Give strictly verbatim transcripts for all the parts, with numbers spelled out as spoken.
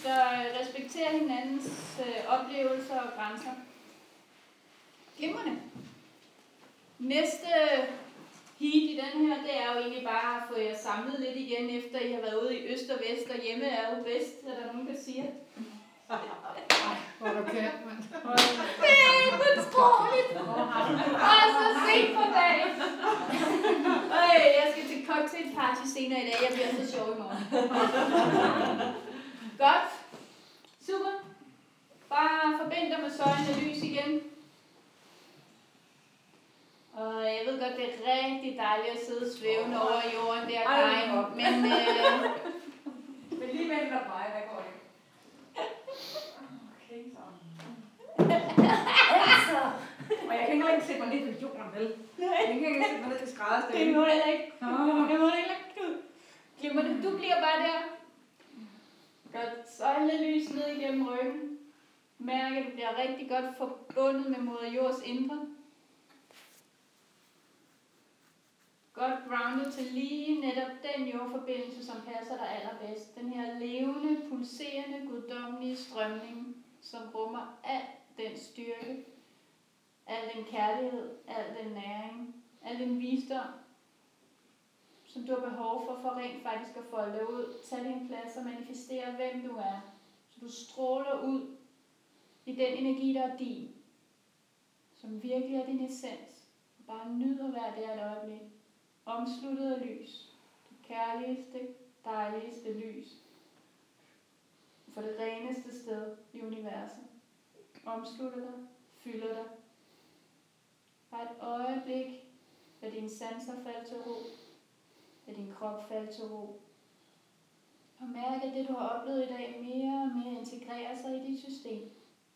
Så øh, respekter hinandens øh, oplevelser og grænser. Glimrende. Næste heat i den her, det er jo egentlig bare at få jer samlet lidt igen, efter I har været ude i øst og vest, og hjemme er jo bedst, er der nogen, der siger. Ej, hvor er du kært, mand. Det er ikke utroligt. Og så sent på dagen. Øj, jeg skal til cocktailparty senere i dag. Jeg bliver så sjov i morgen. Godt. Super. Bare forbind dig med søjlen af lys igen. Og jeg ved godt, det er rigtig dejligt at sidde svævende over jorden der, Karin. Men øh... Men lige vent dig mig, hvad går det? Okay, så. Altså. Og jeg kan ikke engang sætte mig ned på jorden, vel? Jeg kan ikke engang sætte mig ned til skrædderstøtten. Det må jeg ikke. Det må jeg ikke. Glemmer det. Du bliver bare der. Godt. Søjle lys ned igennem ryggen. Mærk, at du bliver rigtig godt forbundet med moder jords indre. Godt grounded til lige netop den jordforbindelse, som passer dig allerbedst. Den her levende, pulserende, guddommelige strømning, som rummer al den styrke, al den kærlighed, al den næring, al den visdom, som du har behov for, for rent faktisk at folde dig ud. Tag din plads og manifestere, hvem du er. Så du stråler ud i den energi, der er din, som virkelig er din essens. Bare nyd at være der et øjeblik. Omsluttet af lys. Det kærligste, dejligste lys. For det reneste sted i universet. Omslutter dig, fylder dig. Bare et øjeblik, lad dine sanser falde til ro. Lad din krop falde til ro. Og mærk, at det du har oplevet i dag mere og mere integrerer sig i dit system.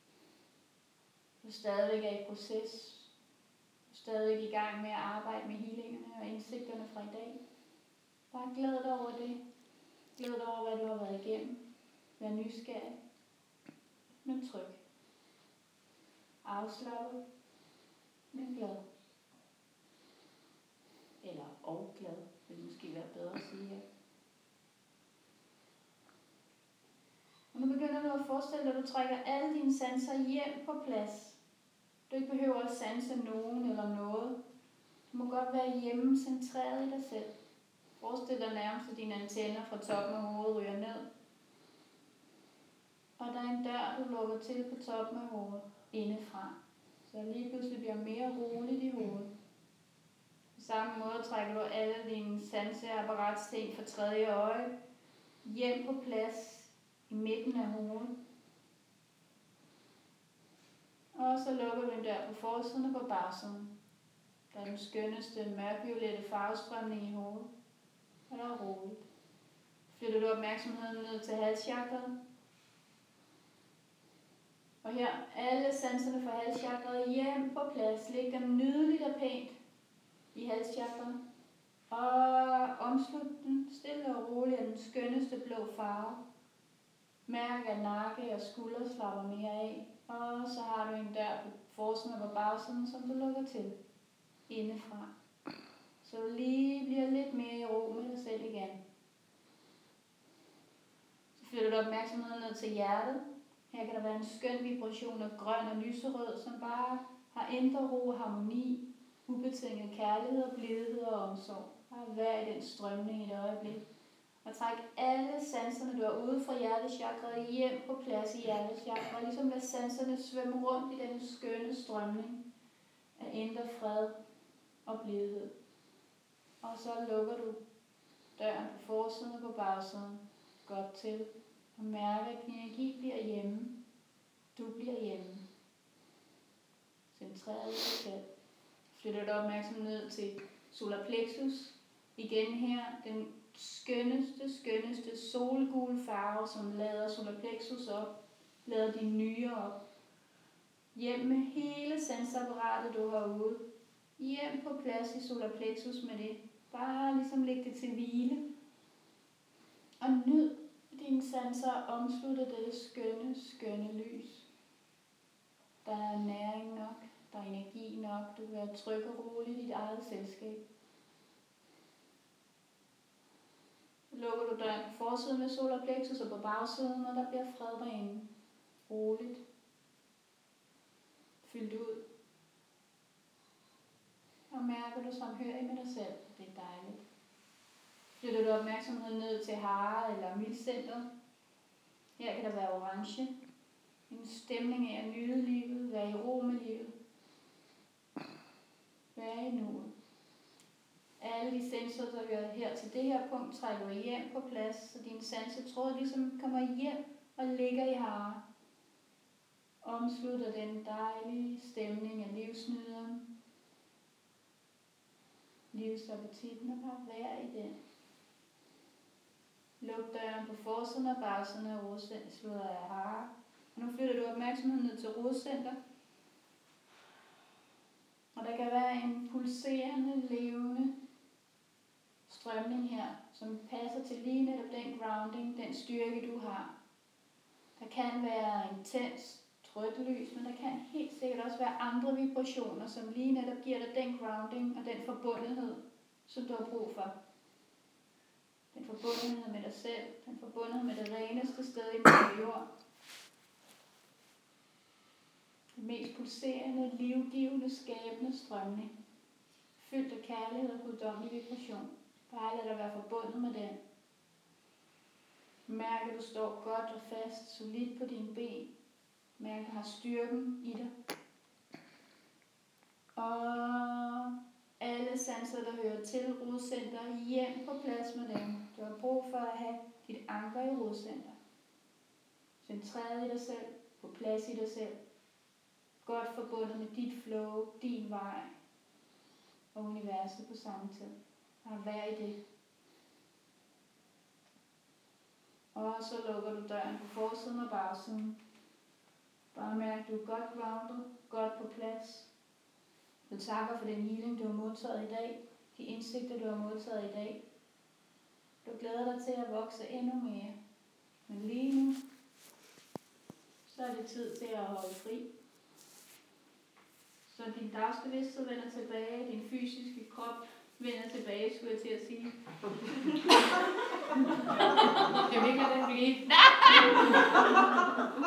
Du stadigvæk er i proces. Stadig i gang med at arbejde med healingerne og indsigterne fra i dag. Bare glæd dig over det. Glæd dig over, hvad du har været igennem. Vær nysgerrig. Men tryg. Afslappet. Men glad. Eller og glad. Det vil måske være bedre at sige her. Og nu begynder du at forestille dig, at du trækker alle dine sanser hjem på plads. Du ikke behøver at sanse nogen eller noget. Du må godt være hjemme centreret i dig selv. Forestil dig nærmest, at dine antenner fra toppen af hovedet ryger ned. Og der er en dør, du lukker til på toppen af hovedet, indefra. Så lige pludselig bliver mere roligt i hovedet. På samme måde trækker du alle dine sanseapparatsten fra tredje øje hjem på plads i midten af hovedet. Og så lukker du en dør på forsiden og på bagsiden. Der er den skønneste mørkviolette farvestrømning i hovedet. Og der er roligt. Flytter du opmærksomheden ned til halschakret. Og her, alle sanserne fra halschakret hjem på plads. Læg dem nydeligt og pænt i halschakret. Og omslut den stille og roligt af den skønneste blå farve. Mærk, at nakke og skuldre slapper mere af. Og så har du en dør på forsiden og på bagsiden, som du lukker til indefra. Så du lige bliver lidt mere i ro med dig selv igen. Så flytter du opmærksomheden ned til hjertet. Her kan der være en skøn vibration af grøn og lyserød, som bare har indre ro og harmoni, ubetinget kærlighed og blidhed og omsorg. Bare vær i den strømning i et øjeblik. Og træk alle sanserne, du har ude fra hjertechakret, hjem på plads i hjertechakret. Ligesom lad sanserne svømme rundt i den skønne strømning af indre fred og blidhed. Og så lukker du døren på forsiden og på bagsiden godt til. Og mærker, at din energi bliver hjemme. Du bliver hjemme. Centreret i dig selv. Flytter du opmærksomheden ned til solar plexus. Igen her, den skønneste, skønneste solgule farve, som lader solar plexus op, lader de nyrer op. Hjem med hele sanseapparatet, du har ude. Hjem på plads i solar plexus med det. Bare ligesom læg det til hvile. Og nyd dine sanser omslutte dette skønne, skønne lys. Der er næring nok, der er energi nok, du kan være tryg og rolig i dit eget selskab. Så lukker du døren på forsiden med solar plexus og på bagsiden, og der bliver fred derinde. Roligt. Fyldt ud. Og mærker du samhørighed med dig selv. Det er dejligt. Flytter du opmærksomheden ned til hare eller milcentret. Her kan der være orange. En stemning af at nyde livet, være i ro med livet. Være i nuet. Alle de sensorer, der hører her til det her punkt, trækker du hjem på plads, så din sansetråd ligesom kommer hjem og ligger i hare. Omslutter den dejlige stemning af livsnyderen. Livsappetitten og bare være i den. Luk døren på forsiden og bagsiden af rodcentret af hare. Og nu flytter du opmærksomheden ned til rodcenter. Og der kan være en pulserende, levende strømning her, som passer til lige netop den grounding, den styrke du har. Der kan være intens, rødt lys, men der kan helt sikkert også være andre vibrationer, som lige netop giver dig den grounding og den forbundethed, som du har brug for. Den forbundethed med dig selv, den forbundethed med det reneste sted i Moder Jord. Den mest pulserende, livgivende, skabende strømning. Fyldt af kærlighed og guddommelig vibration. Bare lad dig være forbundet med den. Mærk, at du står godt og fast, solidt på dine ben. Mærk, at du har styrken i dig. Og alle sanser, der hører til rodcenter, hjem på plads med dem. Du har brug for at have dit anker i rodcenter. Centreret i dig selv, på plads i dig selv. Godt forbundet med dit flow, din vej og universet på samme tid. Bare vær i det. Og så lukker du døren på forsiden og bagsiden. Bare mærk, at du er godt grounded, godt på plads. Du takker for den healing, du har modtaget i dag. De indsigter, du har modtaget i dag. Du glæder dig til at vokse endnu mere. Men lige nu, så er det tid til at holde fri. Så din dagsbevidsthed vender tilbage, din fysiske krop vender tilbage, skulle jeg til at sige. Jeg vil ikke lade den blive.